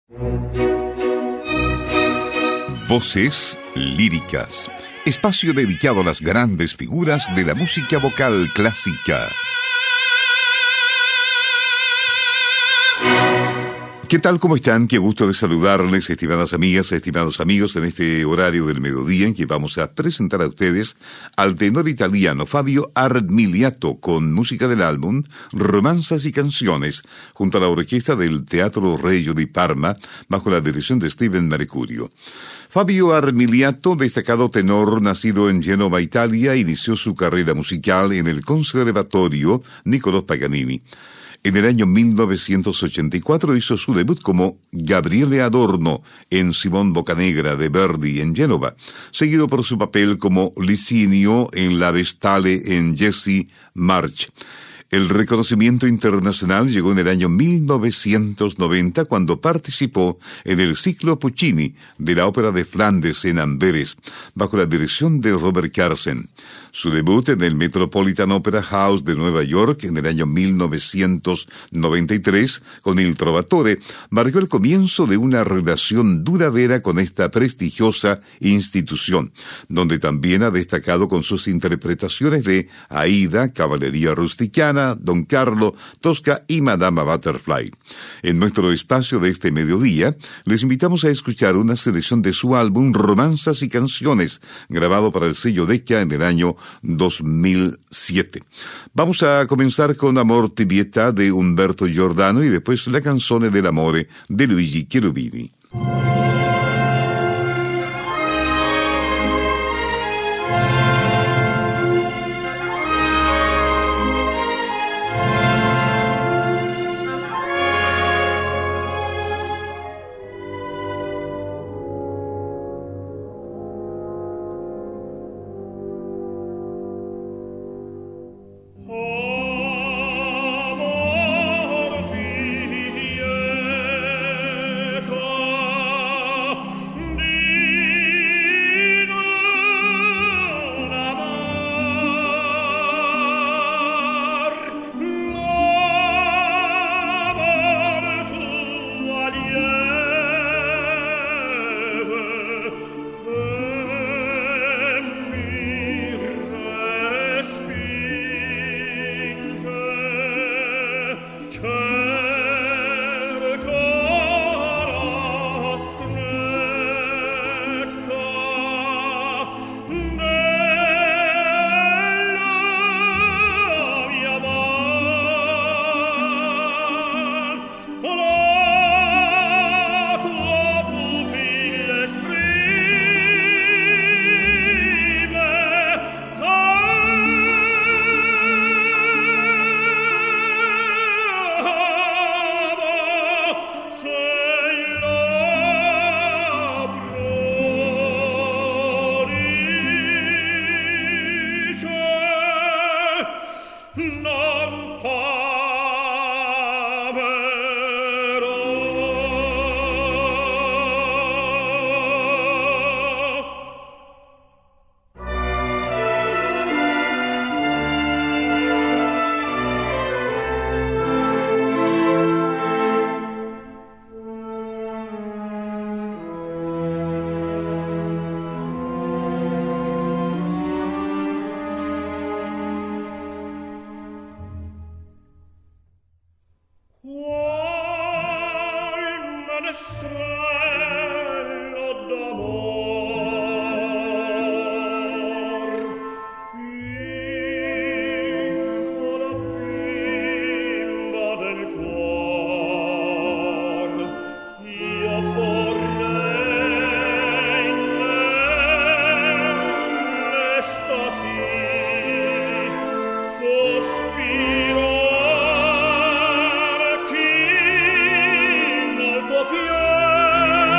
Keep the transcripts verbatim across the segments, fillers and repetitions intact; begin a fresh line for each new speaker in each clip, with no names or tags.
Voces líricas, espacio dedicado a las grandes figuras de la música vocal clásica. ¿Qué tal? ¿Cómo están? Qué gusto de saludarles, estimadas amigas, estimados amigos, en este horario del mediodía en que vamos a presentar a ustedes al tenor italiano Fabio Armigliato con música del álbum Romanzas y Canciones, junto a la orquesta del Teatro Regio di Parma, bajo la dirección de Steven Mercurio. Fabio Armigliato, destacado tenor nacido en Génova, Italia, inició su carrera musical en el Conservatorio Niccolò Paganini. En el año mil novecientos ochenta y cuatro hizo su debut como Gabriele Adorno en Simón Boccanegra de Verdi en Génova, seguido por su papel como Licinio en La Vestale en Jesse March. El reconocimiento internacional llegó en el año mil novecientos noventa cuando participó en el ciclo Puccini de la Ópera de Flandes en Amberes, bajo la dirección de Robert Carsen. Su debut en el Metropolitan Opera House de Nueva York en el año mil novecientos noventa y tres con Il Trovatore marcó el comienzo de una relación duradera con esta prestigiosa institución, donde también ha destacado con sus interpretaciones de Aida, Caballería Rusticana, Don Carlo, Tosca y Madama Butterfly. En nuestro espacio de este mediodía, les invitamos a escuchar una selección de su álbum Romanzas y Canciones, grabado para el sello Decca en el año dos mil siete. Vamos a comenzar con Amor ti pietà de Umberto Giordano y después La canzone dell'amore de Luigi Cherubini.
Più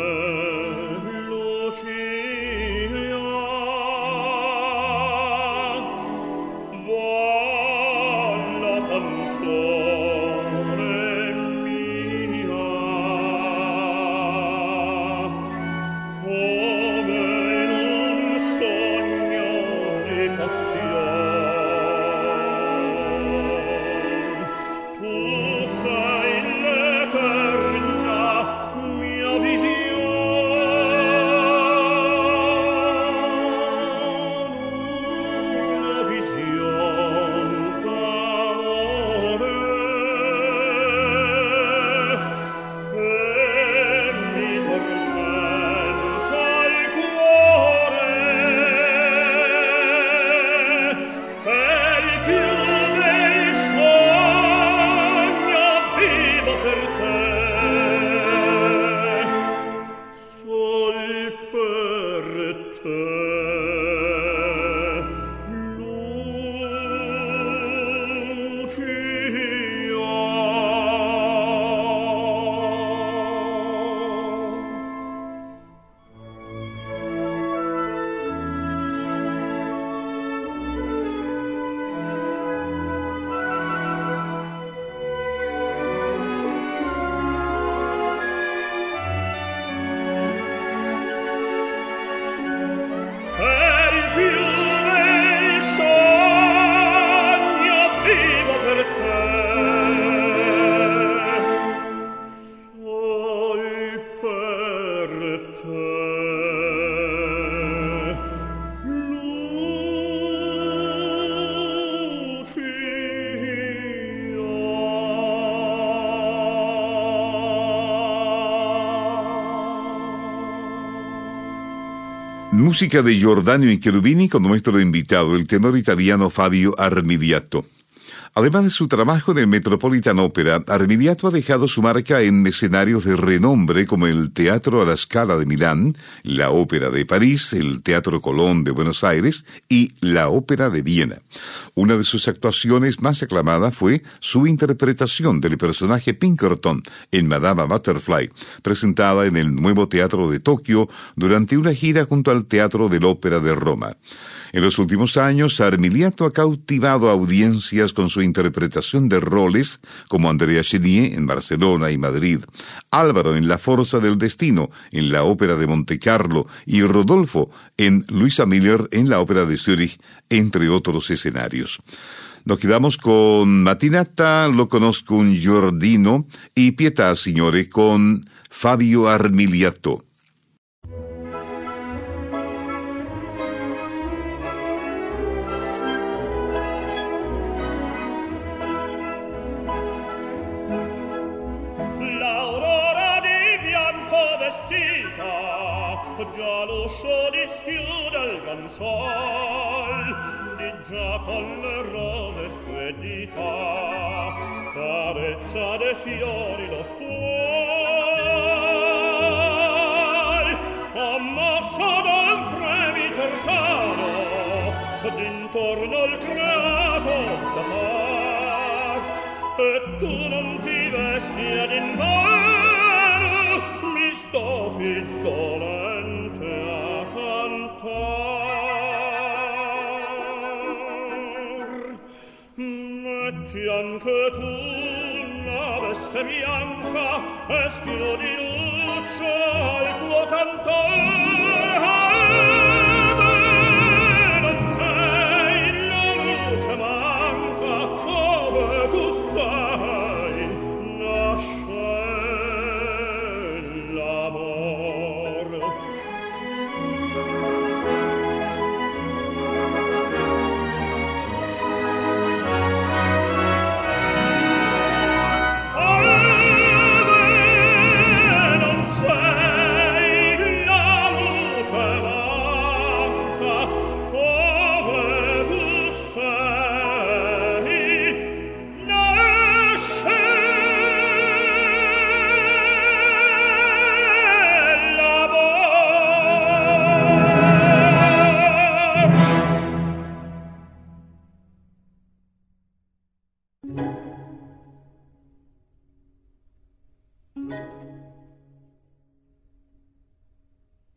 Música de Giordano y Cherubini con nuestro invitado, el tenor italiano Fabio Armiliato. Además de su trabajo en el Metropolitan Opera, Armiliato ha dejado su marca en escenarios de renombre como el Teatro alla Scala de Milán, la Ópera de París, el Teatro Colón de Buenos Aires y la Ópera de Viena. Una de sus actuaciones más aclamadas fue su interpretación del personaje Pinkerton en Madama Butterfly, presentada en el Nuevo Teatro de Tokio durante una gira junto al Teatro de la Ópera de Roma. En los últimos años, Armiliato ha cautivado audiencias con su interpretación de roles como Andrea Chenier en Barcelona y Madrid, Álvaro en La Forza del Destino en la Ópera de Montecarlo y Rodolfo en Luisa Miller en la Ópera de Zúrich, entre otros escenarios. Nos quedamos con Mattinata, lo conozco un Giordino y Pietà Signore con Fabio Armiliato.
Già l'uscio dischiude il cansol, di già con le rose sue dita, carezza dei fiori lo suoi, ammassa d'un fremito arcano, d'intorno il creato da far, e tu non ti vesti ad inverno, mi sto pittolando metti anche tu una veste bianca e schiudi l'uscio al tuo cantore, non sei la luce manca dove tu sei, nasce l'amor. Non sei la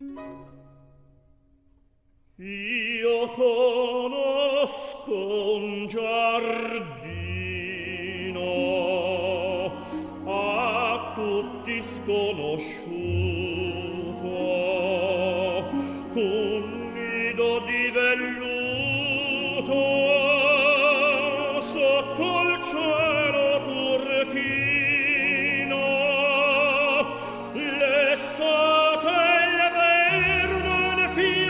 Io conosco un giardino a tutti sconosciuto, un nido di velluto sotto il cielo turchino, l'estate il verde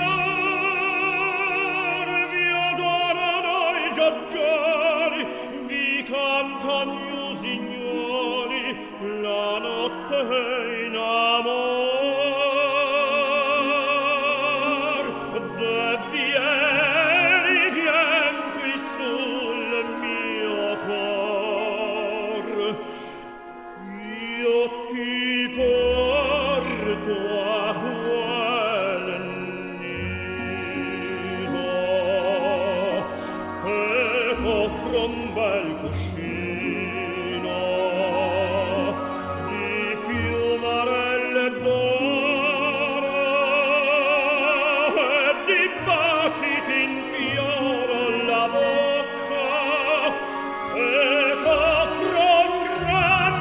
fior vi adorano i giorgiali, vi cantan gli usignoli, la notte in amor. De vieni, vien qui sul mio cor, io ti porto a quel nido e offro un bel cuscino di piumarelle d'oro e di baci t'infioro la bocca e t'offro un gran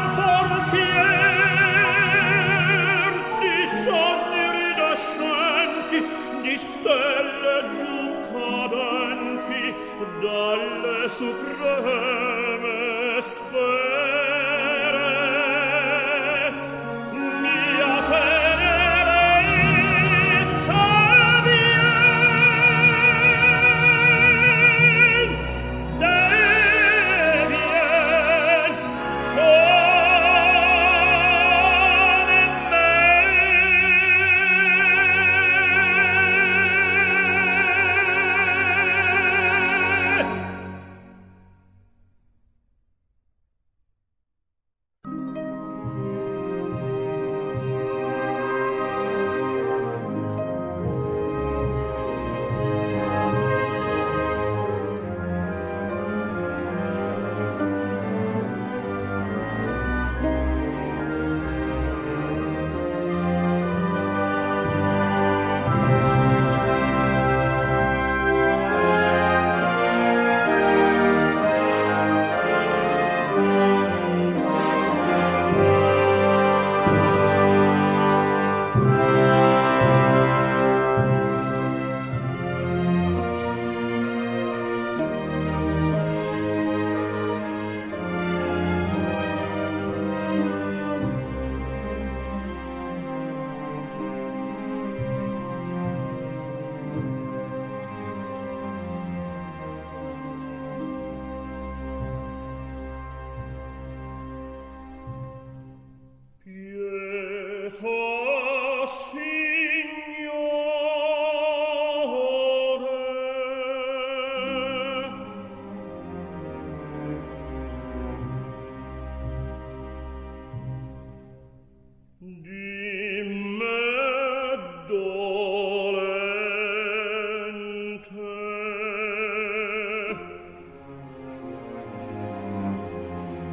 forzier di sogni ridescenti, di stelle giù cadenti dalle supreme sfere. Mia tenerezza, vien, deh, vien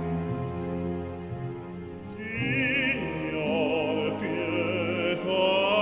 Signor, pietà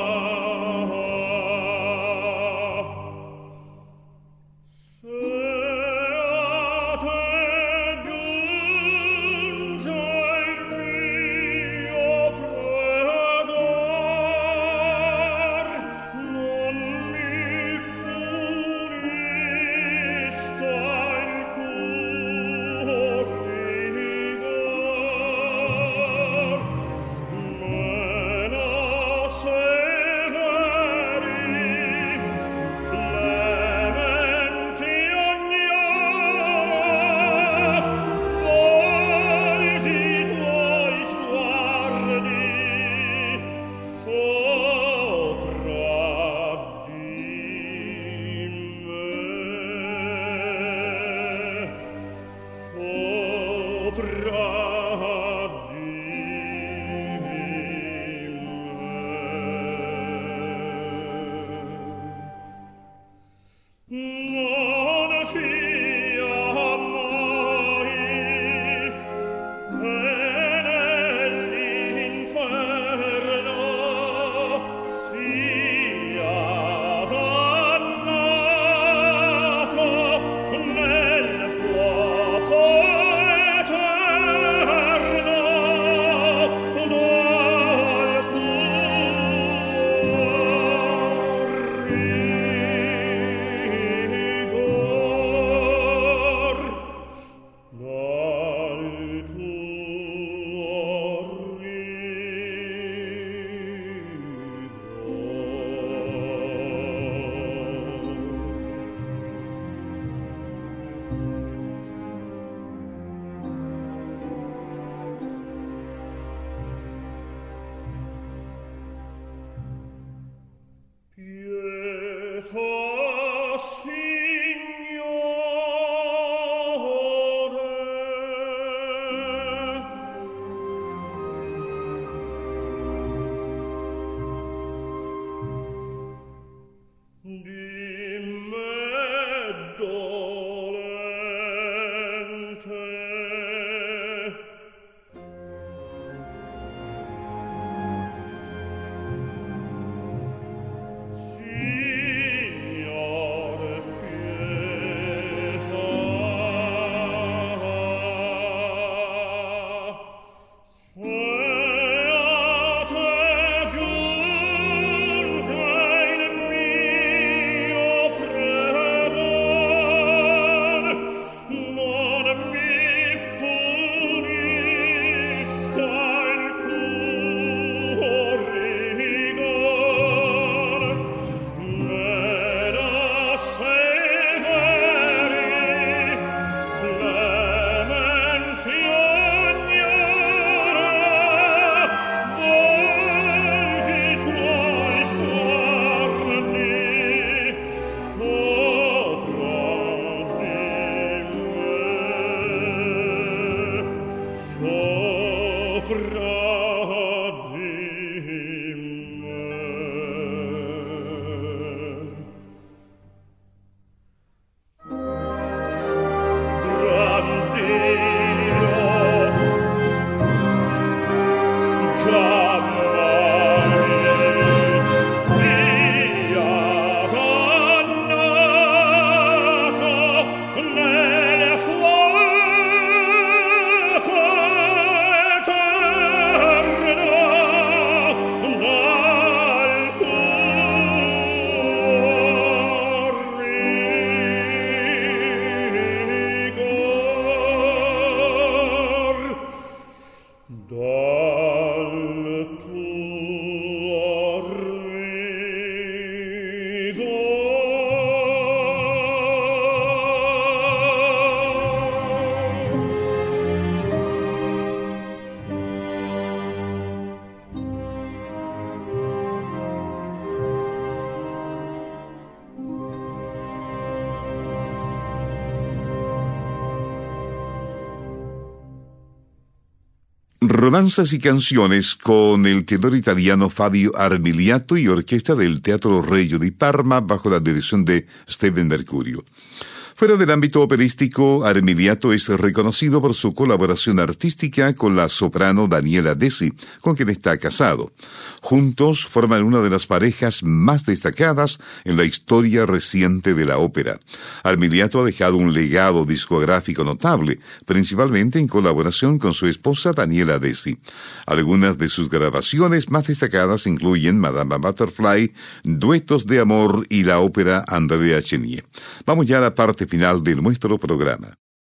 Romanzas y canciones con el tenor italiano Fabio Armiliato y orquesta del Teatro Regio di Parma bajo la dirección de Steven Mercurio. Fuera del ámbito operístico, Armiliato es reconocido por su colaboración artística con la soprano Daniela Desi, con quien está casado. Juntos forman una de las parejas más destacadas en la historia reciente de la ópera. Armiliato ha dejado un legado discográfico notable, principalmente en colaboración con su esposa Daniela Desi. Algunas de sus grabaciones más destacadas incluyen Madama Butterfly, Duetos de Amor y la ópera Andrea Chenier. Vamos ya a la parte final de nuestro programa.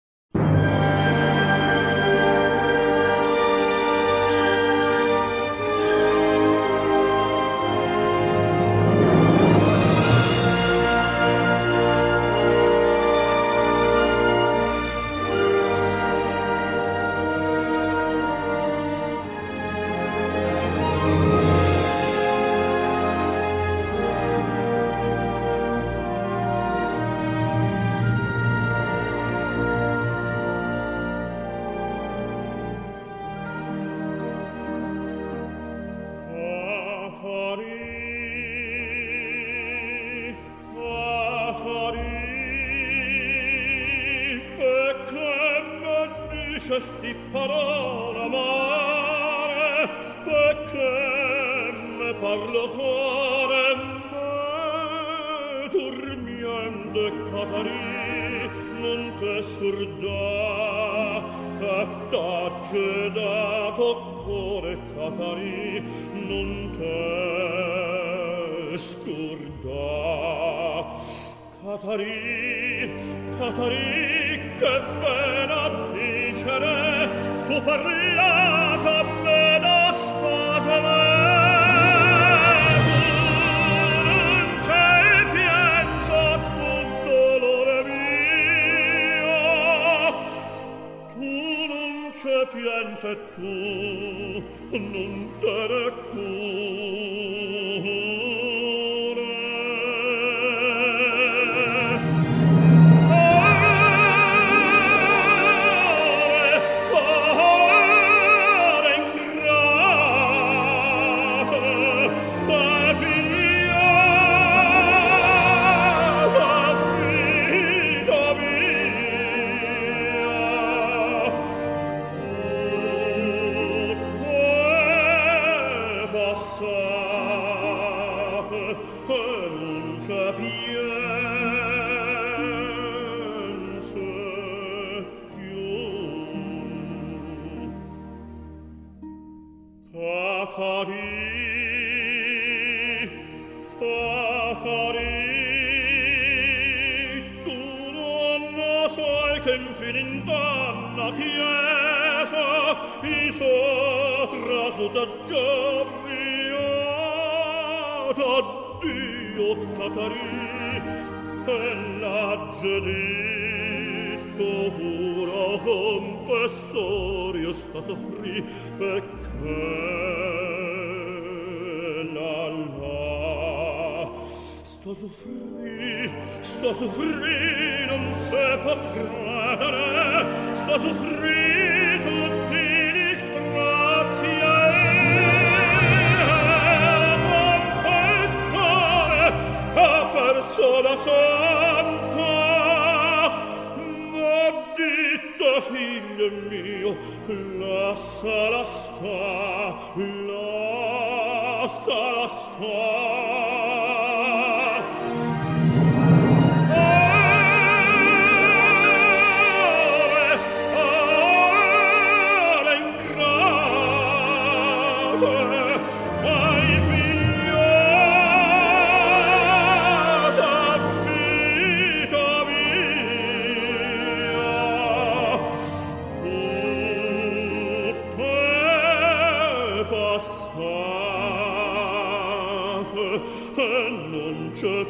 Sti parole amare, perché me parlo cuore, me dormiente Catari, non te scordà, che t'ha dato cuore Catari, non te scordà. Catari, Catari, che pena dicere, sto parlata me da sposa me. Tu non c'è pienso sto dolore mio, tu non c'è pienso e tu non te ne cura. Addio, Catari, e l'agge detto ora confessorio sta soffrì, perché la la sta soffrì, sta soffrì, non se può credere, sta soffrì tutti gli strazi persona santa, ma dite figlio mio, lasciala sta, lasciala sta. Non c'è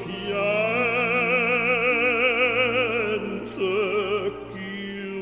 piense più.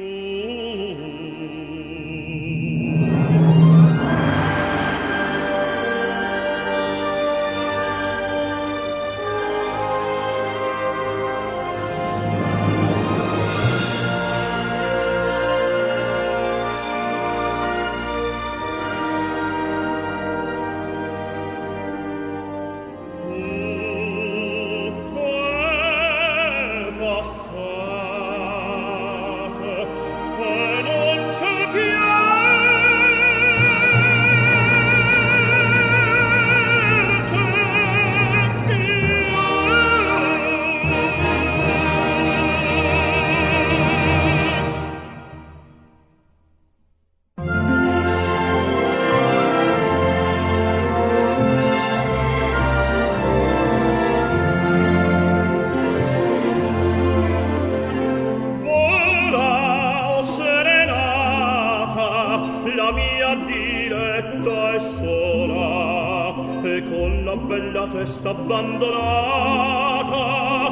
la bella testa abbandonata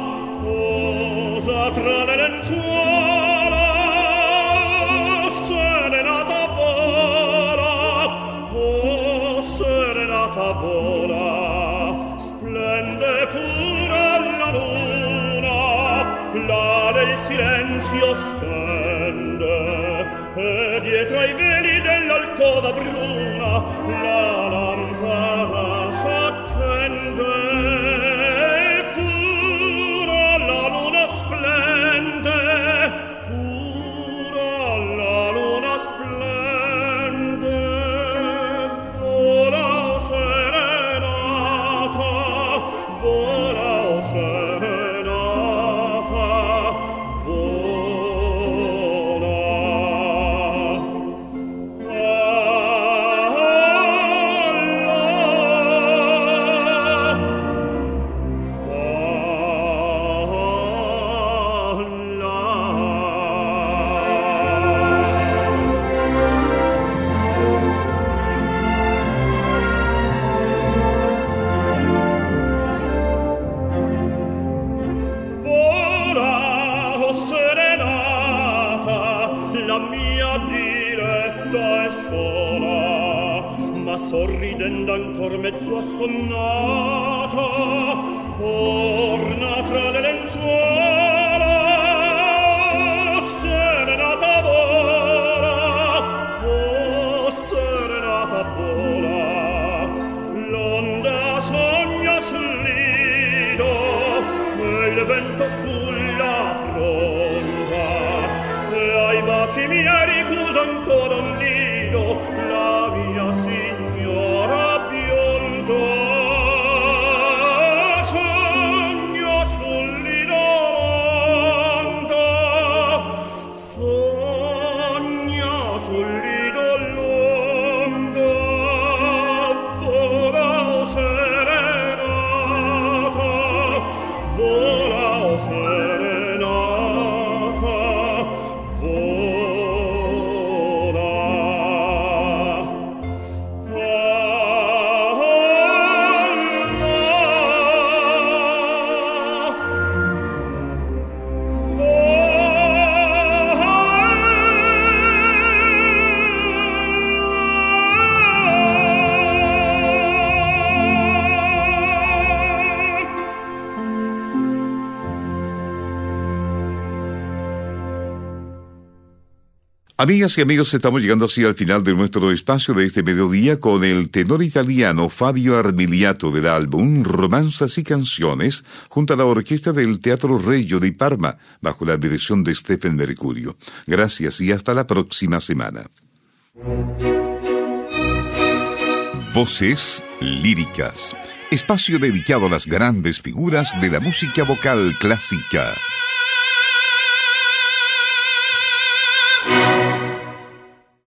posa tra le lenzuola, serenata vola, oh serenata vola, splende pure la luna, là nel silenzio stende, e dietro ai veli dell'alcova bruna la lampada s'accende, e pure la luna splende, pure la luna splende, vola o serenata, vola o serenata, vola. Sorridendo ancor mezzo assonnata, orna tra le lenzuola, serenata vola, oh serenata vola, l'onda sogna sul lido, e il vento sulla fronda, e ai baci miei rifusa ancora un nido, la mia signora bionda, sogna sul lido l'onda, sogna sul lido l'onda, vola o serenata, vola o serenata, vola.
Amigas y amigos, estamos llegando así al final de nuestro espacio de este mediodía con el tenor italiano Fabio Armiliato del álbum Romanzas y Canciones junto a la orquesta del Teatro Regio di Parma bajo la dirección de Stephen Mercurio. Gracias y hasta la próxima semana. Voces líricas, espacio dedicado a las grandes figuras de la música vocal clásica.